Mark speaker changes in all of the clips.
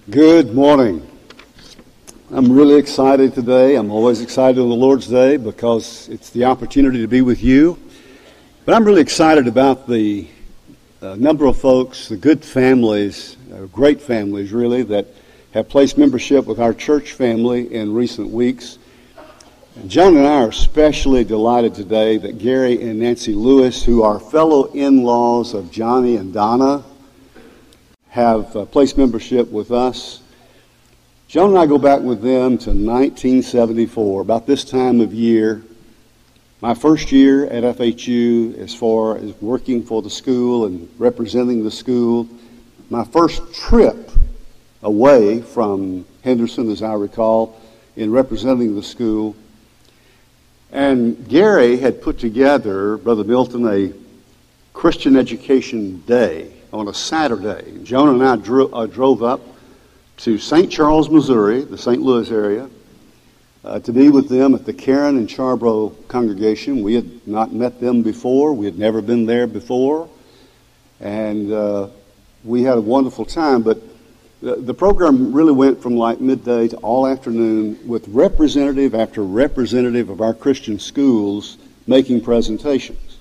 Speaker 1: Good morning. I'm really excited today. I'm always excited on the Lord's Day because it's the opportunity to be with you. But I'm really excited about the number of folks, the good families, great families really, that have placed membership with our church family in recent weeks. And John and I are especially delighted today that Gary and Nancy Lewis, who are fellow in-laws of Johnny and Donna, have placed membership with us. John and I go back with them to 1974, about this time of year. My first year at FHU as far as working for the school and representing the school. My first trip away from Henderson, as I recall, in representing the school. And Gary had put together, Brother Milton, a Christian Education Day on a Saturday. Jonah and I drove up to St. Charles, Missouri, the St. Louis area, to be with them at the Karen and Charbrough congregation. We had not met them before. We had never been there before. And we had a wonderful time. But the program really went from like midday to all afternoon with representative after representative of our Christian schools making presentations.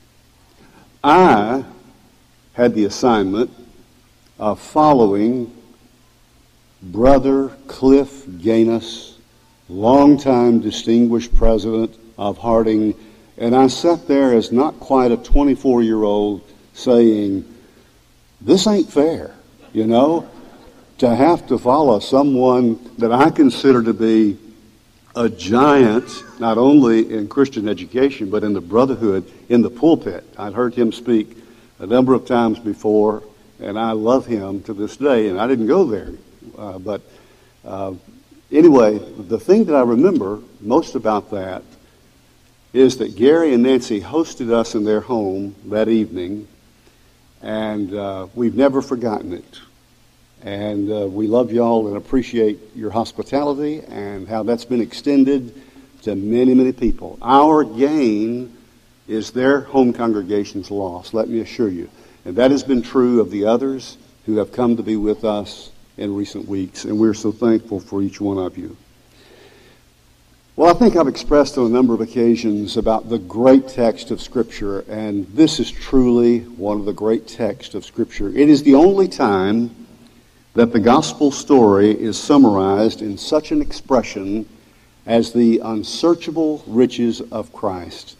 Speaker 1: I had the assignment of following Brother Cliff Gaines, longtime distinguished president of Harding, and I sat there as not quite a 24-year-old saying, this ain't fair, you know, to have to follow someone that I consider to be a giant, not only in Christian education, but in the brotherhood, in the pulpit. I'd heard him speak a number of times before, and I love him to this day, and I didn't go there. Anyway, the thing that I remember most about that is that Gary and Nancy hosted us in their home that evening, and we've never forgotten it. And we love y'all and appreciate your hospitality and how that's been extended to many, many people. Our gain is their home congregation's loss, let me assure you. And that has been true of the others who have come to be with us in recent weeks, and we're so thankful for each one of you. Well, I think I've expressed on a number of occasions about the great text of Scripture, and this is truly one of the great texts of Scripture. It is the only time that the gospel story is summarized in such an expression as the unsearchable riches of Christ.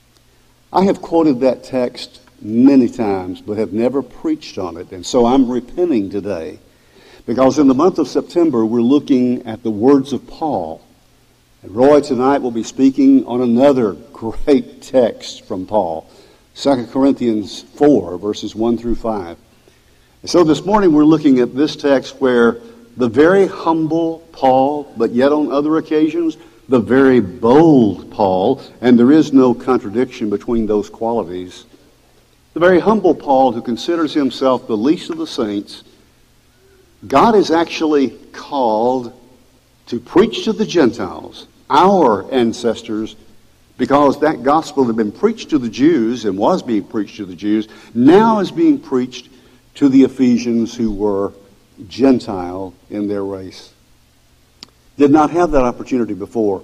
Speaker 1: I have quoted that text many times, but have never preached on it, and so I'm repenting today. Because in the month of September, we're looking at the words of Paul. And Roy tonight will be speaking on another great text from Paul, 2 Corinthians 4, verses 1 through 5. And so this morning we're looking at this text where the very humble Paul, but yet on other occasions, the very bold Paul, and there is no contradiction between those qualities. The very humble Paul, who considers himself the least of the saints, God is actually called to preach to the Gentiles, our ancestors, because that gospel had been preached to the Jews and was being preached to the Jews, now is being preached to the Ephesians who were Gentile in their race. Did not have that opportunity before.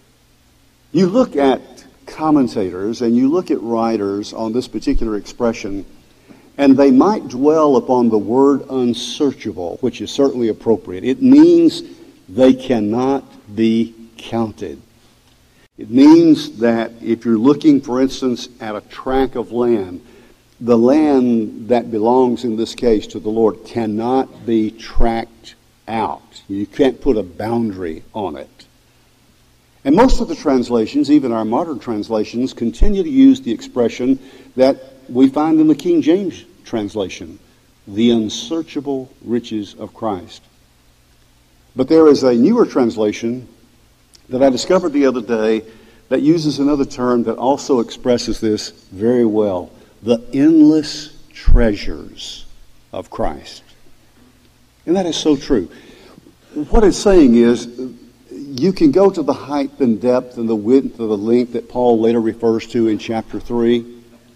Speaker 1: You look at commentators and you look at writers on this particular expression, and they might dwell upon the word unsearchable, which is certainly appropriate. It means they cannot be counted. It means that if you're looking, for instance, at a tract of land, the land that belongs in this case to the Lord cannot be tracked out. You can't put a boundary on it. And most of the translations, even our modern translations, continue to use the expression that we find in the King James translation, the unsearchable riches of Christ. But there is a newer translation that I discovered the other day that uses another term that also expresses this very well, the endless treasures of Christ. And that is so true. What it's saying is, you can go to the height and depth and the width and the length that Paul later refers to in chapter 3,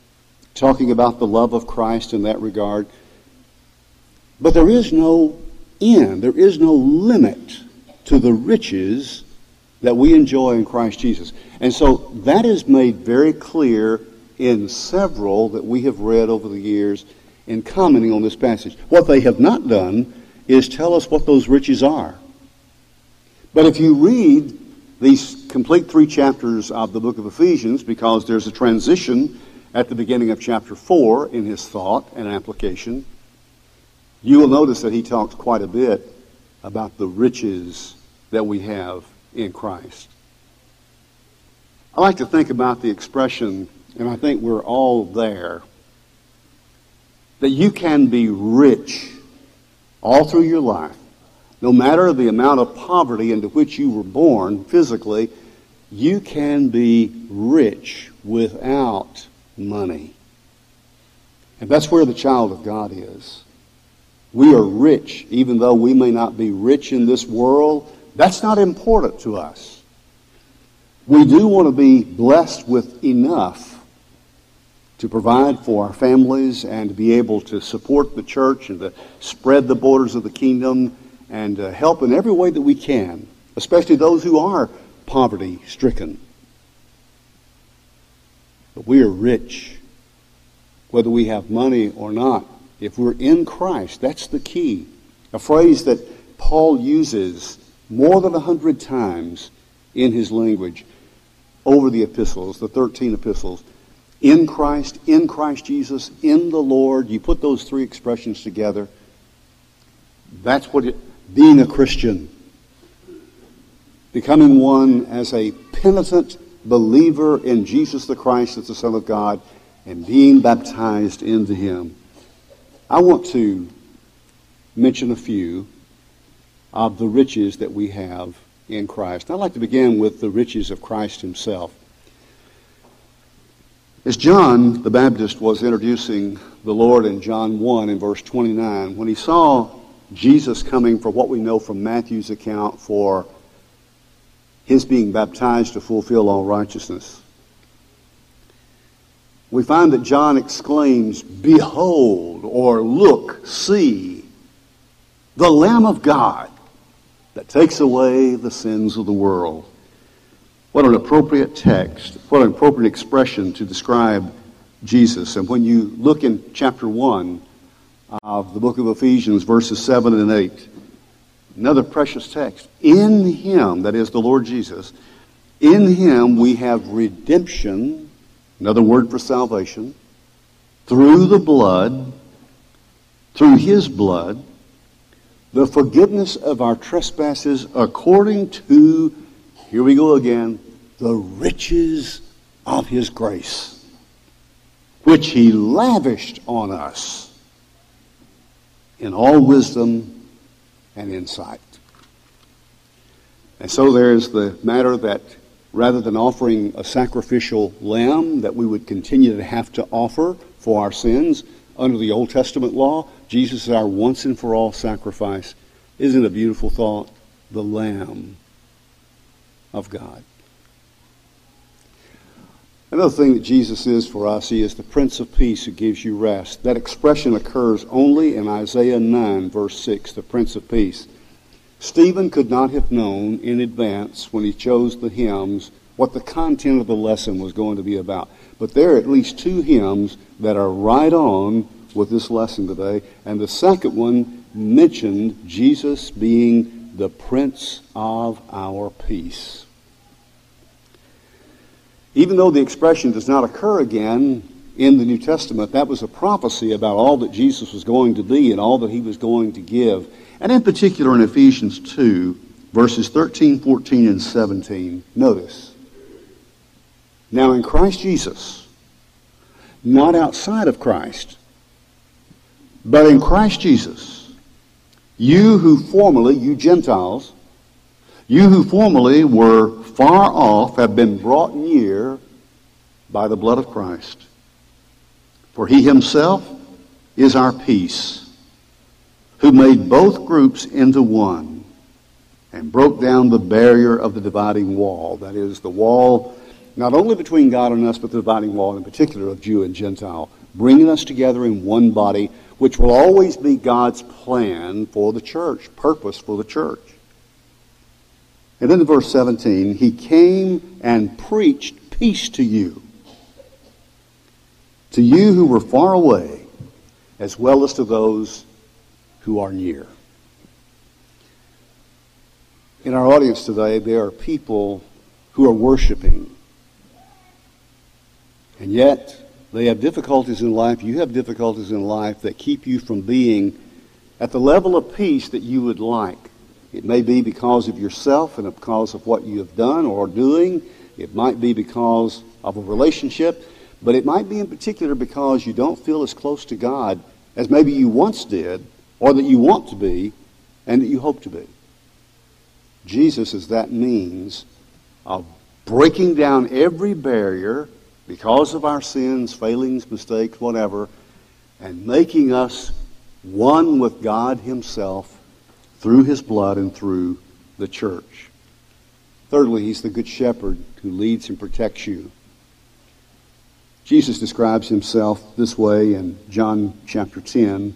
Speaker 1: talking about the love of Christ in that regard. But there is no end. There is no limit to the riches that we enjoy in Christ Jesus. And so that is made very clear in several that we have read over the years in commenting on this passage. What they have not done is tell us what those riches are. But if you read these complete 3 chapters of the book of Ephesians, because there's a transition at the beginning of chapter 4 in his thought and application, you will notice that he talks quite a bit about the riches that we have in Christ. I like to think about the expression, and I think we're all there, that you can be rich all through your life. No matter the amount of poverty into which you were born physically, you can be rich without money. And that's where the child of God is. We are rich, even though we may not be rich in this world. That's not important to us. We do want to be blessed with enough to provide for our families and to be able to support the church and to spread the borders of the kingdom and help in every way that we can, especially those who are poverty-stricken. But we are rich, whether we have money or not. If we're in Christ, that's the key. A phrase that Paul uses more than 100 times in his language over the epistles, the 13 epistles. In Christ Jesus, in the Lord. You put those 3 expressions together. That's what being a Christian. Becoming one as a penitent believer in Jesus the Christ as the Son of God and being baptized into him. I want to mention a few of the riches that we have in Christ. I'd like to begin with the riches of Christ himself. As John the Baptist was introducing the Lord in John 1 in verse 29, when he saw Jesus coming, for what we know from Matthew's account, for his being baptized to fulfill all righteousness, we find that John exclaims, "Behold," or "Look, see, the Lamb of God that takes away the sins of the world." What an appropriate text, what an appropriate expression to describe Jesus. And when you look in chapter 1 of the book of Ephesians, verses 7 and 8, another precious text. In him, that is the Lord Jesus, in him we have redemption, another word for salvation, through the blood, through his blood, the forgiveness of our trespasses according to, here we go again, the riches of his grace, which he lavished on us in all wisdom and insight. And so there's the matter that rather than offering a sacrificial lamb that we would continue to have to offer for our sins under the Old Testament law, Jesus is our once and for all sacrifice. Isn't it a beautiful thought? The Lamb of God. Another thing that Jesus is for us, he is the Prince of Peace who gives you rest. That expression occurs only in Isaiah 9, verse 6, the Prince of Peace. Stephen could not have known in advance when he chose the hymns what the content of the lesson was going to be about. But there are at least 2 hymns that are right on with this lesson today. And the second one mentioned Jesus being the Prince of our Peace. Even though the expression does not occur again in the New Testament, that was a prophecy about all that Jesus was going to be and all that he was going to give. And in particular in Ephesians 2, verses 13, 14, and 17, notice. Now in Christ Jesus, not outside of Christ, but in Christ Jesus, you who formerly, you Gentiles, you who formerly were far off have been brought near by the blood of Christ. For he himself is our peace, who made both groups into one and broke down the barrier of the dividing wall. That is, the wall not only between God and us, but the dividing wall in particular of Jew and Gentile, bringing us together in one body which will always be God's plan for the church, purpose for the church. And then in verse 17, he came and preached peace to you who were far away, as well as to those who are near. In our audience today, there are people who are worshiping, and yet they have difficulties in life. You have difficulties in life that keep you from being at the level of peace that you would like. It may be because of yourself and because of what you have done or are doing. It might be because of a relationship. But it might be in particular because you don't feel as close to God as maybe you once did, or that you want to be, and that you hope to be. Jesus is that means of breaking down every barrier because of our sins, failings, mistakes, whatever, and making us one with God himself through his blood and through the church. Thirdly, he's the good shepherd who leads and protects you. Jesus describes himself this way in John chapter 10.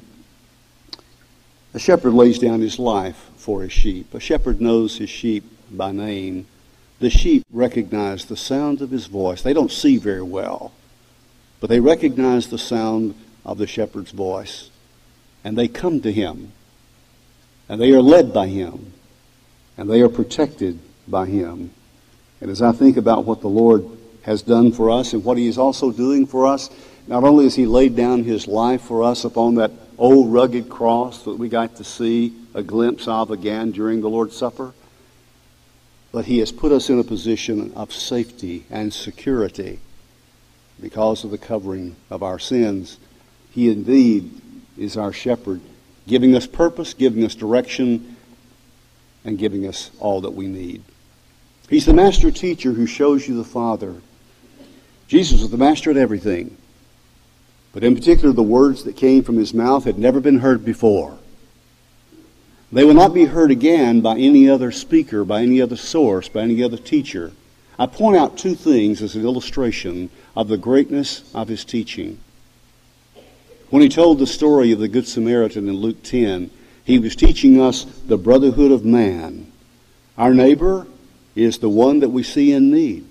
Speaker 1: A shepherd lays down his life for his sheep. A shepherd knows his sheep by name. The sheep recognize the sound of his voice. They don't see very well, but they recognize the sound of the shepherd's voice, and they come to him, and they are led by him, and they are protected by him. And as I think about what the Lord has done for us and what he is also doing for us, not only has he laid down his life for us upon that old rugged cross that we got to see a glimpse of again during the Lord's Supper, but he has put us in a position of safety and security because of the covering of our sins. He indeed is our shepherd, giving us purpose, giving us direction, and giving us all that we need. He's the master teacher who shows you the Father. Jesus was the master at everything. But in particular, the words that came from his mouth had never been heard before. They will not be heard again by any other speaker, by any other source, by any other teacher. I point out two things as an illustration of the greatness of his teaching. When he told the story of the Good Samaritan in Luke 10, he was teaching us the brotherhood of man. Our neighbor is the one that we see in need.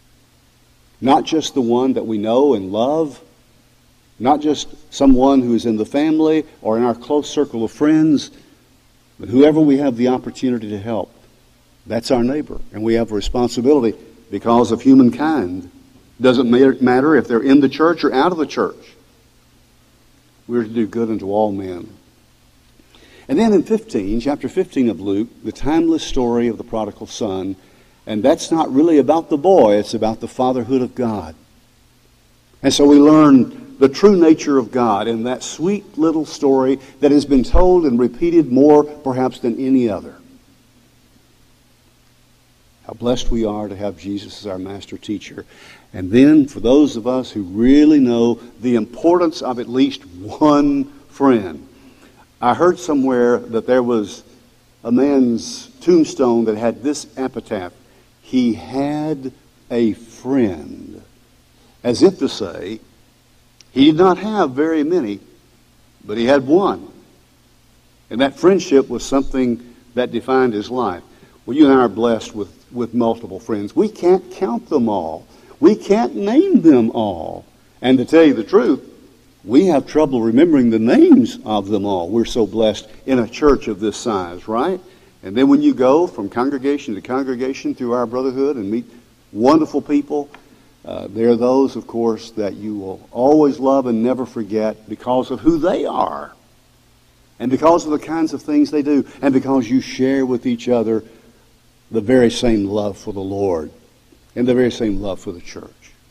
Speaker 1: Not just the one that we know and love, not just someone who is in the family or in our close circle of friends, but whoever we have the opportunity to help. That's our neighbor, and we have a responsibility because of humankind. Doesn't matter if they're in the church or out of the church. We're to do good unto all men. And then in chapter 15 of Luke, the timeless story of the prodigal son. And that's not really about the boy, it's about the fatherhood of God. And so we learn the true nature of God in that sweet little story that has been told and repeated more perhaps than any other. How blessed we are to have Jesus as our master teacher. And then for those of us who really know the importance of at least one friend. I heard somewhere that there was a man's tombstone that had this epitaph: he had a friend. As if to say, he did not have very many, but he had one. And that friendship was something that defined his life. Well, you and I are blessed with multiple friends. We can't count them all. We can't name them all. And to tell you the truth, we have trouble remembering the names of them all. We're so blessed in a church of this size, right? And then when you go from congregation to congregation through our brotherhood and meet wonderful people, there are those, of course, that you will always love and never forget because of who they are and because of the kinds of things they do and because you share with each other the very same love for the Lord and the very same love for the church.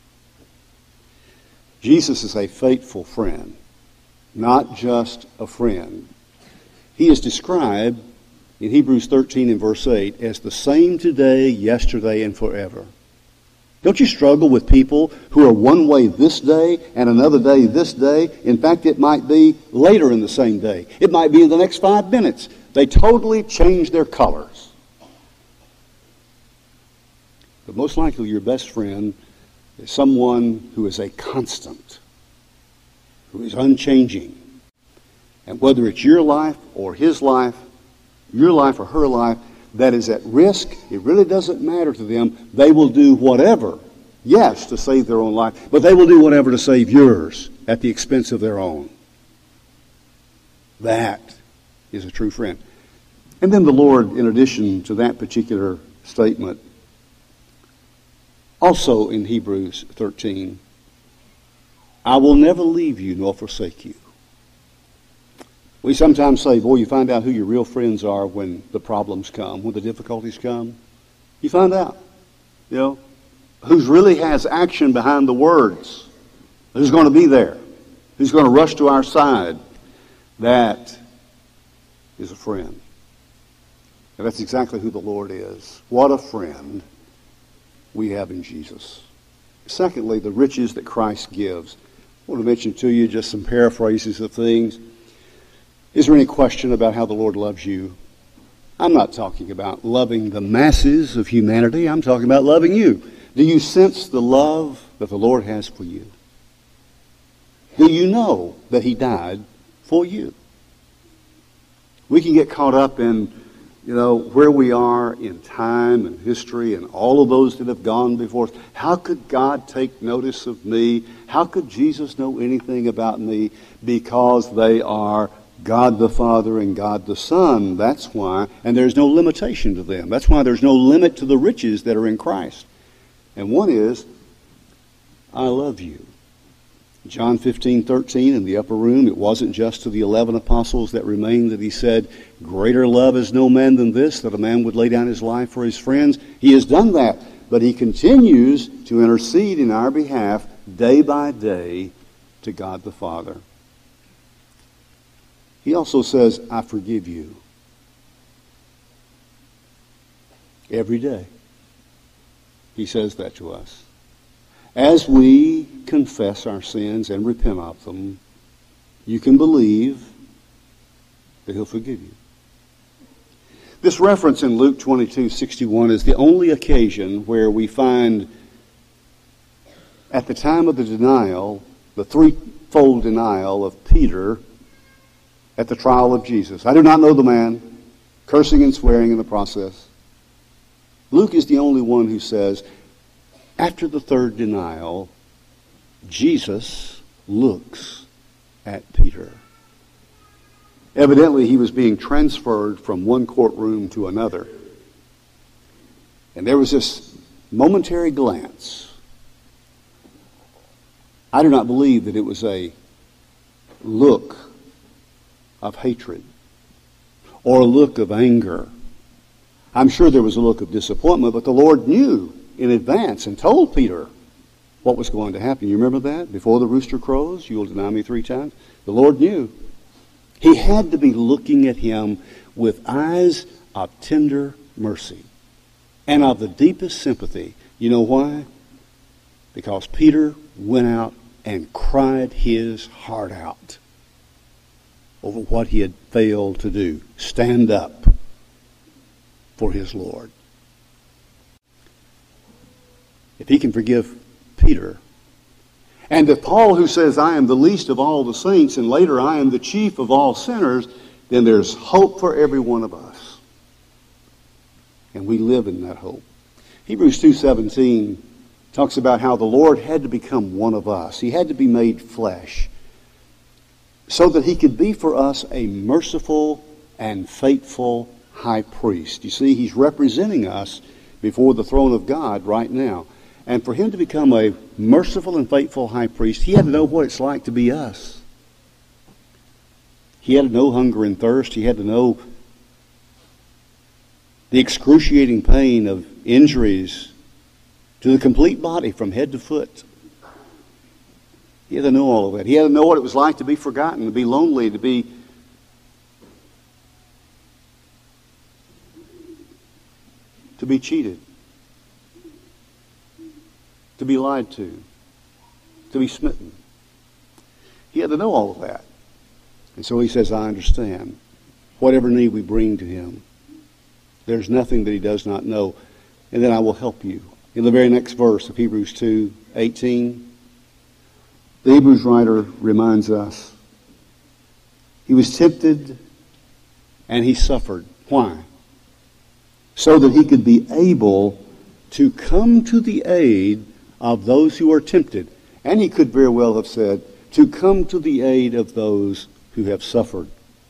Speaker 1: Jesus is a faithful friend, not just a friend. He is described in Hebrews 13 and verse 8 as the same today, yesterday, and forever. Don't you struggle with people who are one way this day and another day this day? In fact, it might be later in the same day. It might be in the next 5 minutes. They totally change their colors. But most likely your best friend is someone who is a constant, who is unchanging. And whether it's your life or his life, your life or her life, that is at risk, it really doesn't matter to them. They will do whatever, yes, to save their own life, but they will do whatever to save yours at the expense of their own. That is a true friend. And then the Lord, in addition to that particular statement, also in Hebrews 13, I will never leave you nor forsake you. We sometimes say, boy, you find out who your real friends are when the problems come, when the difficulties come. You find out, who really has action behind the words, who's going to be there, who's going to rush to our side. That is a friend. And that's exactly who the Lord is. What a friend we have in Jesus. Secondly, the riches that Christ gives. I want to mention to you just some paraphrases of things. Is there any question about how the Lord loves you? I'm not talking about loving the masses of humanity. I'm talking about loving you. Do you sense the love that the Lord has for you? Do you know that he died for you? We can get caught up in, where we are in time and history and all of those that have gone before us. How could God take notice of me? How could Jesus know anything about me? Because they are God the Father and God the Son. That's why. And there's no limitation to them. That's why there's no limit to the riches that are in Christ. And one is, I love you. John 15:13 in the upper room, it wasn't just to the 11 apostles that remained that he said, greater love is no man than this, that a man would lay down his life for his friends. He has done that. But he continues to intercede in our behalf day by day to God the Father. He also says, I forgive you. Every day. He says that to us. As we confess our sins and repent of them, you can believe that he'll forgive you. This reference in Luke 22:61 is the only occasion where we find at the time of the denial, the threefold denial of Peter at the trial of Jesus. I do not know the man, cursing and swearing in the process. Luke is the only one who says, after the third denial, Jesus looks at Peter. Evidently, he was being transferred from one courtroom to another. And there was this momentary glance. I do not believe that it was a look of hatred or a look of anger. I'm sure there was a look of disappointment, but the Lord knew in advance and told Peter what was going to happen. You remember that? Before the rooster crows, you will deny me 3 times. The Lord knew. He had to be looking at him with eyes of tender mercy and of the deepest sympathy. You know why? Because Peter went out and cried his heart out over what he had failed to do. Stand up for his Lord. If he can forgive Peter, and if Paul, who says, I am the least of all the saints, and later I am the chief of all sinners, then there's hope for every one of us. And we live in that hope. Hebrews 2:17 talks about how the Lord had to become one of us. He had to be made flesh so that he could be for us a merciful and faithful high priest. You see, he's representing us before the throne of God right now. And for him to become a merciful and faithful high priest, he had to know what it's like to be us. He had to know hunger and thirst. He had to know the excruciating pain of injuries to the complete body from head to foot. He had to know all of that. He had to know what it was like to be forgotten, to be lonely, to be cheated, to be lied to be smitten. He had to know all of that. And so he says, I understand. Whatever need we bring to him, there's nothing that he does not know. And then I will help you. In the very next verse of Hebrews 2:18, the Hebrews writer reminds us He was tempted and he suffered. Why? So that he could be able to come to the aid of those who are tempted. And he could very well have said, to come to the aid of those who have suffered.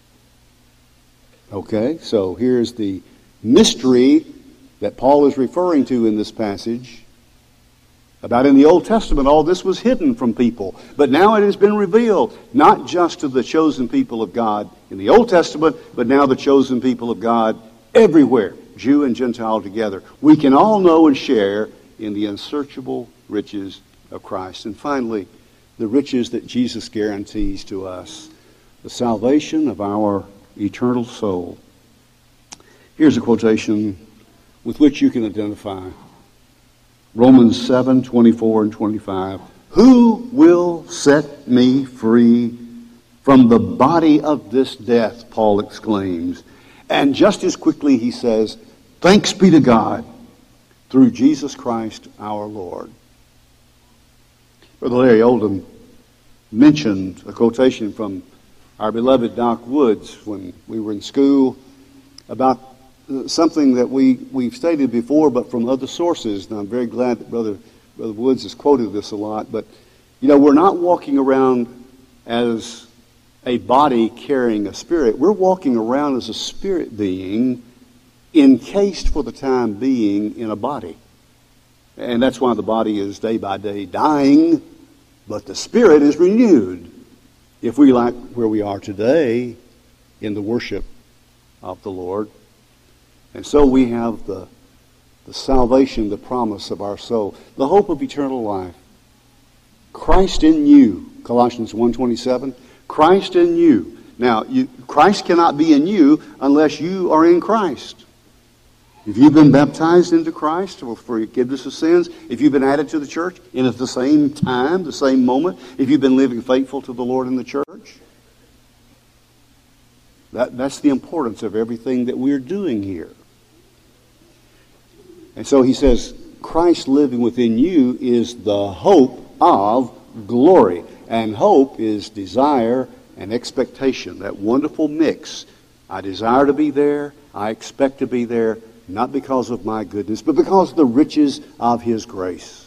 Speaker 1: Okay, so here's the mystery that Paul is referring to in this passage. About in the Old Testament, all this was hidden from people. But now it has been revealed, not just to the chosen people of God in the Old Testament, but now the chosen people of God everywhere, Jew and Gentile together. We can all know and share in the unsearchable riches of Christ. And finally, the riches that Jesus guarantees to us, the salvation of our eternal soul. Here's a quotation with which you can identify. Romans 7:24 and 25. Who will set me free from the body of this death? Paul exclaims. And just as quickly he says, thanks be to God through Jesus Christ our Lord. Brother Larry Oldham mentioned a quotation from our beloved Doc Woods when we were in school about something that we've stated before, but from other sources. And I'm very glad that Brother Woods has quoted this a lot. But, we're not walking around as a body carrying a spirit. We're walking around as a spirit being encased for the time being in a body. And that's why the body is day by day dying, but the spirit is renewed. If we like where we are today in the worship of the Lord. And so we have the salvation, the promise of our soul, the hope of eternal life. Christ in you, Colossians 1:27, Christ in you. Now, Christ cannot be in you unless you are in Christ. If you've been baptized into Christ for forgiveness of sins, if you've been added to the church, and at the same time, the same moment, if you've been living faithful to the Lord in the church, that's the importance of everything that we're doing here. And so he says, Christ living within you is the hope of glory. And hope is desire and expectation, that wonderful mix. I desire to be there, I expect to be there, not because of my goodness, but because of the riches of His grace.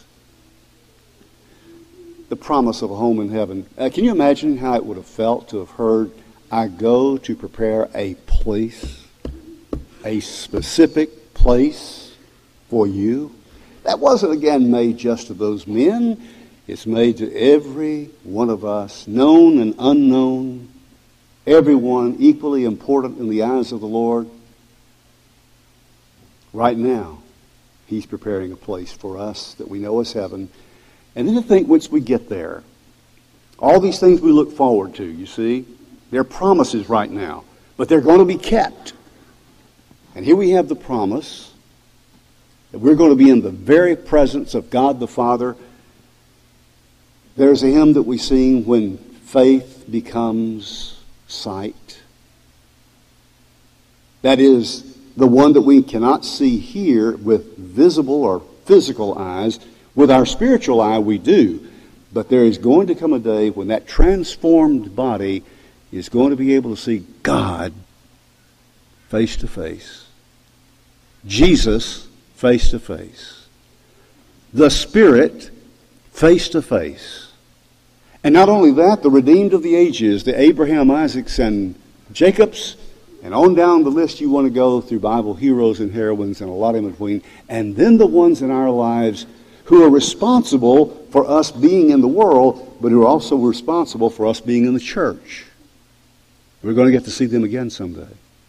Speaker 1: The promise of a home in heaven. Can you imagine how it would have felt to have heard, I go to prepare a place, a specific place for you? That wasn't, again, made just to those men. It's made to every one of us, known and unknown, everyone equally important in the eyes of the Lord. Right now, He's preparing a place for us that we know as heaven. And then to think once we get there, all these things we look forward to, you see, they're promises right now, but they're going to be kept. And here we have the promise that we're going to be in the very presence of God the Father. There's a hymn that we sing, when faith becomes sight. That is the one that we cannot see here with visible or physical eyes. With our spiritual eye we do. But there is going to come a day when that transformed body is going to be able to see God face to face. Jesus face to face. The Spirit face to face. And not only that, the redeemed of the ages, the Abraham, Isaacs, and Jacobs, and on down the list you want to go through Bible heroes and heroines and a lot in between. And then the ones in our lives who are responsible for us being in the world, but who are also responsible for us being in the church. We're going to get to see them again someday.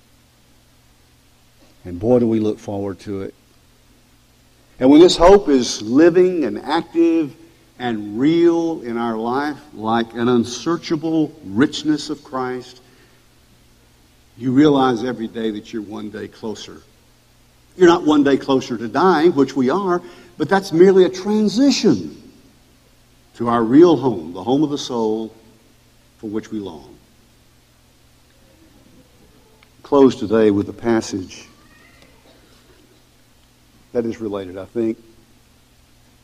Speaker 1: And boy, do we look forward to it. And when this hope is living and active and real in our life, like an unsearchable richness of Christ, you realize every day that you're one day closer. You're not one day closer to dying, which we are, but that's merely a transition to our real home, the home of the soul for which we long. Close today with a passage that is related, I think.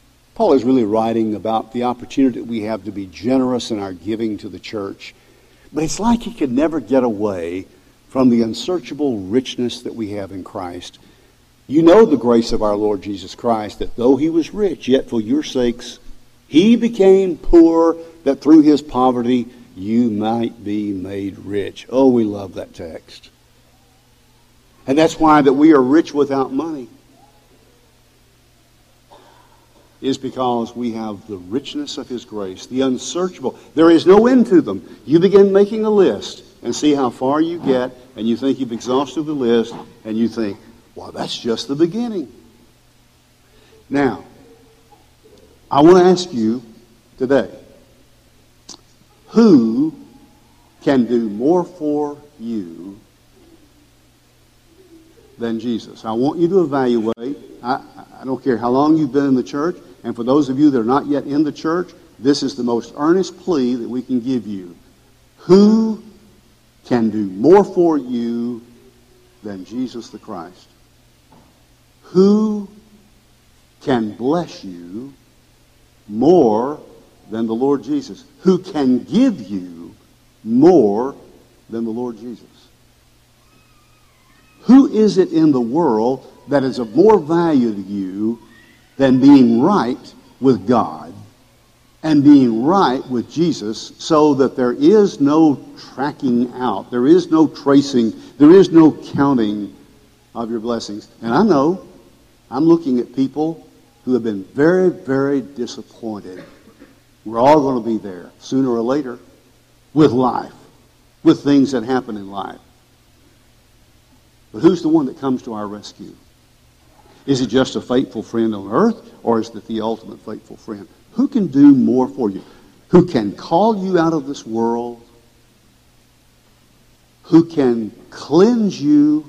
Speaker 1: Paul is really writing about the opportunity that we have to be generous in our giving to the church. But it's like he could never get away from the unsearchable richness that we have in Christ. You know the grace of our Lord Jesus Christ, that though he was rich, yet for your sakes he became poor, that through his poverty you might be made rich. Oh, we love that text. And that's why that we are rich without money, is because we have the richness of his grace, the unsearchable. There is no end to them. You begin making a list and see how far you get, and you think you've exhausted the list, and you think, well, that's just the beginning. Now, I want to ask you today, who can do more for you than Jesus? I want you to evaluate. I don't care how long you've been in the church, and for those of you that are not yet in the church, this is the most earnest plea that we can give you. Who can do more for you than Jesus the Christ? Who can bless you more than the Lord Jesus? Who can give you more than the Lord Jesus? Who is it in the world that is of more value to you than being right with God and being right with Jesus, so that there is no tracking out, there is no tracing, there is no counting of your blessings? And I know I'm looking at people who have been very, very disappointed. We're all going to be there sooner or later with life, with things that happen in life. But who's the one that comes to our rescue? Is it just a faithful friend on earth, or is it the ultimate faithful friend? Who can do more for you? Who can call you out of this world? Who can cleanse you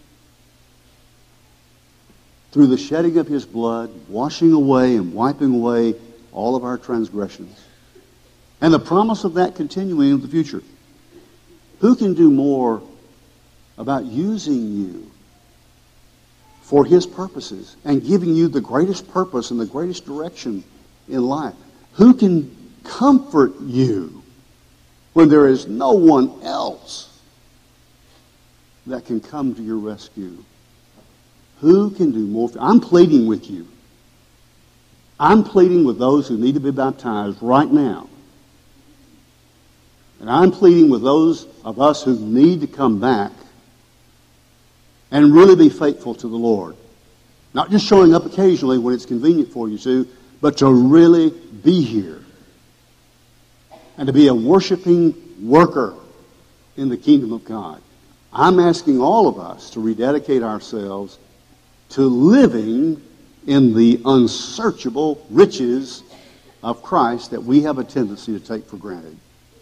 Speaker 1: through the shedding of his blood, washing away and wiping away all of our transgressions? And the promise of that continuing in the future. Who can do more about using you for his purposes and giving you the greatest purpose and the greatest direction in life? Who can comfort you when there is no one else that can come to your rescue? Who can do more? I'm pleading with you. I'm pleading with those who need to be baptized right now. And I'm pleading with those of us who need to come back and really be faithful to the Lord. Not just showing up occasionally when it's convenient for you to, but to really be here and to be a worshiping worker in the kingdom of God. I'm asking all of us to rededicate ourselves to living in the unsearchable riches of Christ that we have a tendency to take for granted.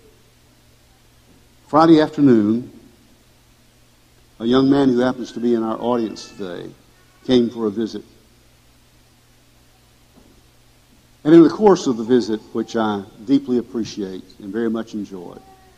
Speaker 1: Friday afternoon, a young man who happens to be in our audience today came for a visit. And in the course of the visit, which I deeply appreciate and very much enjoy,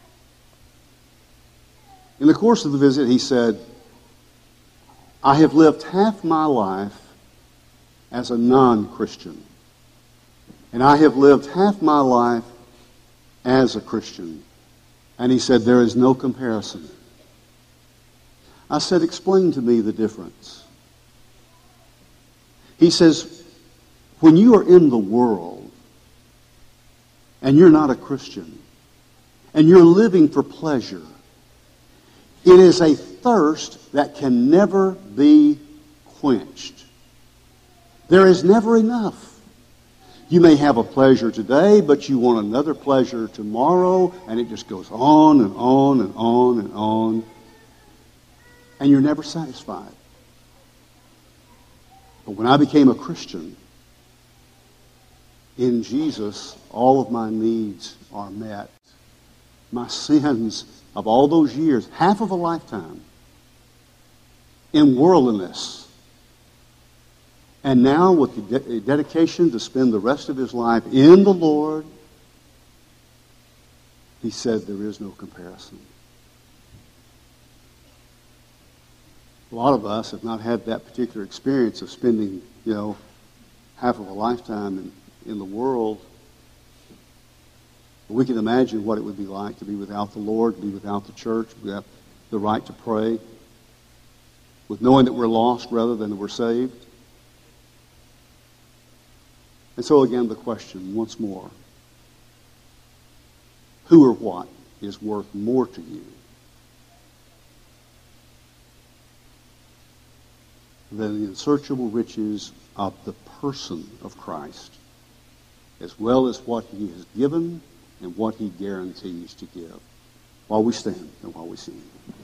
Speaker 1: in the course of the visit he said, I have lived half my life as a non-Christian, and I have lived half my life as a Christian. And he said, there is no comparison. I said, explain to me the difference. He says, when you are in the world and you're not a Christian and you're living for pleasure, it is a thirst that can never be quenched. There is never enough. You may have a pleasure today, but you want another pleasure tomorrow, and it just goes on and on and on and on. And you're never satisfied. But when I became a Christian, in Jesus, all of my needs are met. My sins of all those years, half of a lifetime, in worldliness. And now with the dedication to spend the rest of his life in the Lord, he said there is no comparison. A lot of us have not had that particular experience of spending, half of a lifetime in the world. We can imagine what it would be like to be without the Lord, to be without the church, without the right to pray, with knowing that we're lost rather than that we're saved. And so again, the question once more, who or what is worth more to you than the unsearchable riches of the person of Christ, as well as what he has given and what he guarantees to give? While we stand and while we sing.